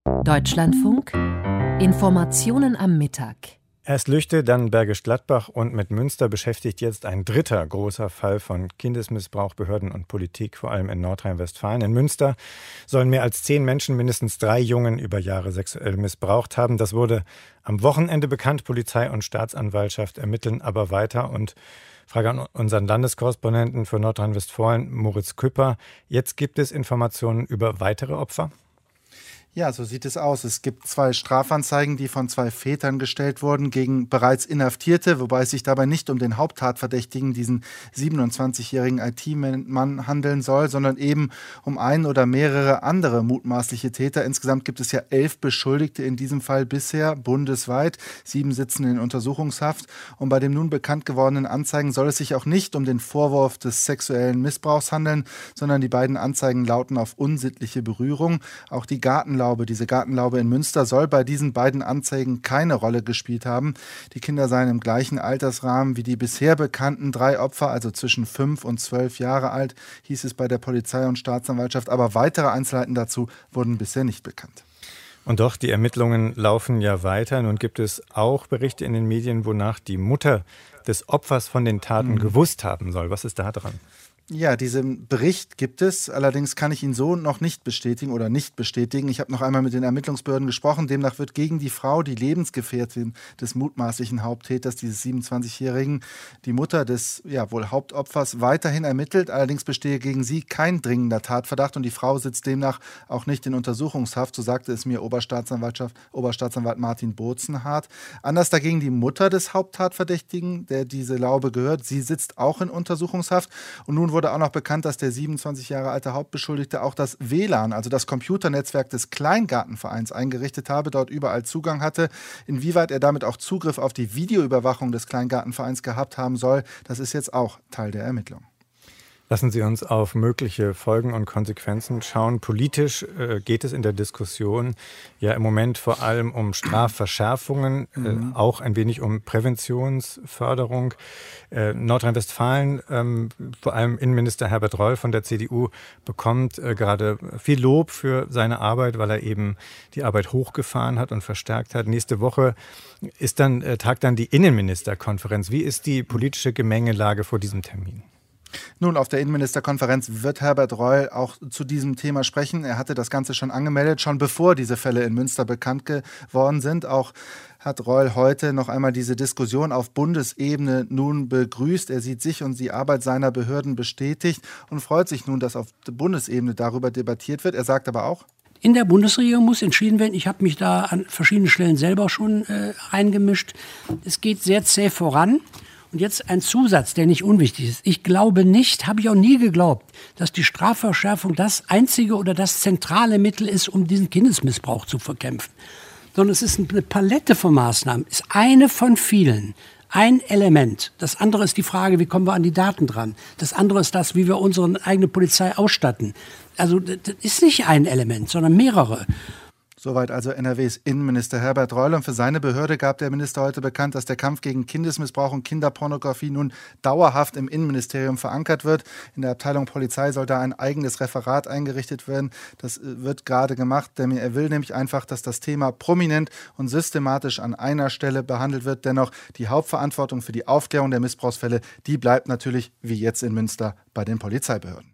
Deutschlandfunk. Informationen am Mittag. Erst Lüchte, dann Bergisch Gladbach und mit Münster beschäftigt jetzt ein dritter großer Fall von Kindesmissbrauch, Behörden und Politik, vor allem in Nordrhein-Westfalen. In Münster sollen mehr als 10 Menschen mindestens 3 Jungen über Jahre sexuell missbraucht haben. Das wurde am Wochenende bekannt. Polizei und Staatsanwaltschaft ermitteln aber weiter. Und Frage an unseren Landeskorrespondenten für Nordrhein-Westfalen, Moritz Küpper. Jetzt gibt es Informationen über weitere Opfer? Ja, so sieht es aus. Es gibt 2 Strafanzeigen, die von 2 Vätern gestellt wurden gegen bereits Inhaftierte, wobei es sich dabei nicht um den Haupttatverdächtigen, diesen 27-jährigen IT-Mann handeln soll, sondern eben um einen oder mehrere andere mutmaßliche Täter. Insgesamt gibt es ja 11 Beschuldigte in diesem Fall bisher, bundesweit. 7 sitzen in Untersuchungshaft. Und bei dem nun bekannt gewordenen Anzeigen soll es sich auch nicht um den Vorwurf des sexuellen Missbrauchs handeln, sondern die beiden Anzeigen lauten auf unsittliche Berührung. Auch die diese Gartenlaube in Münster soll bei diesen beiden Anzeigen keine Rolle gespielt haben. Die Kinder seien im gleichen Altersrahmen wie die bisher bekannten 3 Opfer, also zwischen 5 und 12 Jahre alt, hieß es bei der Polizei und Staatsanwaltschaft. Aber weitere Einzelheiten dazu wurden bisher nicht bekannt. Und doch, die Ermittlungen laufen ja weiter. Nun gibt es auch Berichte in den Medien, wonach die Mutter des Opfers von den Taten gewusst haben soll. Was ist da dran? Ja, diesen Bericht gibt es, allerdings kann ich ihn so noch nicht bestätigen. Ich habe noch einmal mit den Ermittlungsbehörden gesprochen. Demnach wird gegen die Frau, die Lebensgefährtin des mutmaßlichen Haupttäters, dieses 27-Jährigen, die Mutter des wohl Hauptopfers, weiterhin ermittelt. Allerdings bestehe gegen sie kein dringender Tatverdacht und die Frau sitzt demnach auch nicht in Untersuchungshaft, so sagte es mir Oberstaatsanwalt Martin Bozenhardt. Anders dagegen die Mutter des Haupttatverdächtigen, der diese Laube gehört. Sie sitzt auch in Untersuchungshaft und nun wurde auch noch bekannt, dass der 27 Jahre alte Hauptbeschuldigte auch das WLAN, also das Computernetzwerk des Kleingartenvereins, eingerichtet habe, dort überall Zugang hatte. Inwieweit er damit auch Zugriff auf die Videoüberwachung des Kleingartenvereins gehabt haben soll, das ist jetzt auch Teil der Ermittlung. Lassen Sie uns auf mögliche Folgen und Konsequenzen schauen. Politisch geht es in der Diskussion ja im Moment vor allem um Strafverschärfungen, auch ein wenig um Präventionsförderung. Nordrhein-Westfalen, vor allem Innenminister Herbert Reul von der CDU, bekommt gerade viel Lob für seine Arbeit, weil er eben die Arbeit hochgefahren hat und verstärkt hat. Nächste Woche tagt dann die Innenministerkonferenz. Wie ist die politische Gemengelage vor diesem Termin? Nun, auf der Innenministerkonferenz wird Herbert Reul auch zu diesem Thema sprechen. Er hatte das Ganze schon angemeldet, schon bevor diese Fälle in Münster bekannt geworden sind. Auch hat Reul heute noch einmal diese Diskussion auf Bundesebene nun begrüßt. Er sieht sich und die Arbeit seiner Behörden bestätigt und freut sich nun, dass auf Bundesebene darüber debattiert wird. Er sagt aber auch: In der Bundesregierung muss entschieden werden. Ich habe mich da an verschiedenen Stellen selber schon eingemischt. Es geht sehr zäh voran. Und jetzt ein Zusatz, der nicht unwichtig ist. Ich glaube nicht, habe ich auch nie geglaubt, dass die Strafverschärfung das einzige oder das zentrale Mittel ist, um diesen Kindesmissbrauch zu bekämpfen. Sondern es ist eine Palette von Maßnahmen, ist eine von vielen. Ein Element. Das andere ist die Frage, wie kommen wir an die Daten dran? Das andere ist das, wie wir unsere eigene Polizei ausstatten. Also das ist nicht ein Element, sondern mehrere. Soweit also NRWs Innenminister Herbert Reul. Und für seine Behörde gab der Minister heute bekannt, dass der Kampf gegen Kindesmissbrauch und Kinderpornografie nun dauerhaft im Innenministerium verankert wird. In der Abteilung Polizei soll da ein eigenes Referat eingerichtet werden. Das wird gerade gemacht. Er will nämlich einfach, dass das Thema prominent und systematisch an einer Stelle behandelt wird. Dennoch die Hauptverantwortung für die Aufklärung der Missbrauchsfälle, die bleibt natürlich wie jetzt in Münster bei den Polizeibehörden.